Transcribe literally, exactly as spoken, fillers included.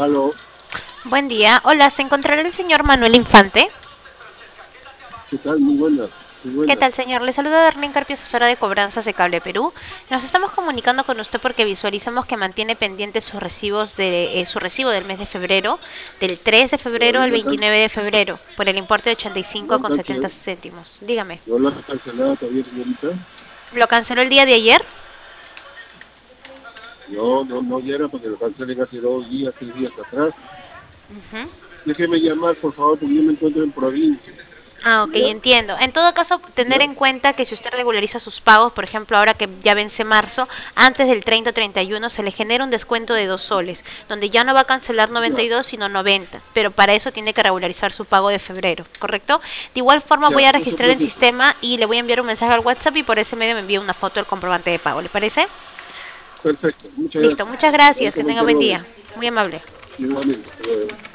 Aló, Buen día. Hola, ¿se encontrará el señor Manuel Infante? ¿qué tal? Muy buenas, muy ¿Qué buenas. tal, señor? Le saluda Darlene Carpio, asesora de cobranzas de Cable Perú. Nos estamos comunicando con usted porque visualizamos que mantiene pendientes sus recibos de eh, su recibo del mes de febrero, del tres de Pero febrero al lo han, can- veintinueve de febrero, por el importe de ochenta y lo cinco han con setenta cancelado, céntimos. Dígame. no lo han cancelado todavía, señorita. ¿Lo canceló el día de ayer? No, no, no ya era porque lo cancelen hace dos días, tres días atrás. Ujú. Déjeme llamar, por favor, porque yo me encuentro en provincia. Ah, ok, ¿Ya? entiendo. En todo caso, tener ¿Ya? en cuenta que si usted regulariza sus pagos, por ejemplo, ahora que ya vence marzo, antes del treinta o treinta y uno se le genera un descuento de dos soles, donde ya no va a cancelar noventa y Ya, dos, sino noventa, pero para eso tiene que regularizar su pago de febrero, ¿correcto? De igual forma voy ya, a no se registrar el preocupe. sistema y le voy a enviar un mensaje al WhatsApp y por ese medio me envía una foto del comprobante de pago, ¿le parece? Perfecto, muchas Listo, gracias. muchas Ahí gracias, que tenga buen comentarlo día. Muy amable. igualmente. Hasta luego.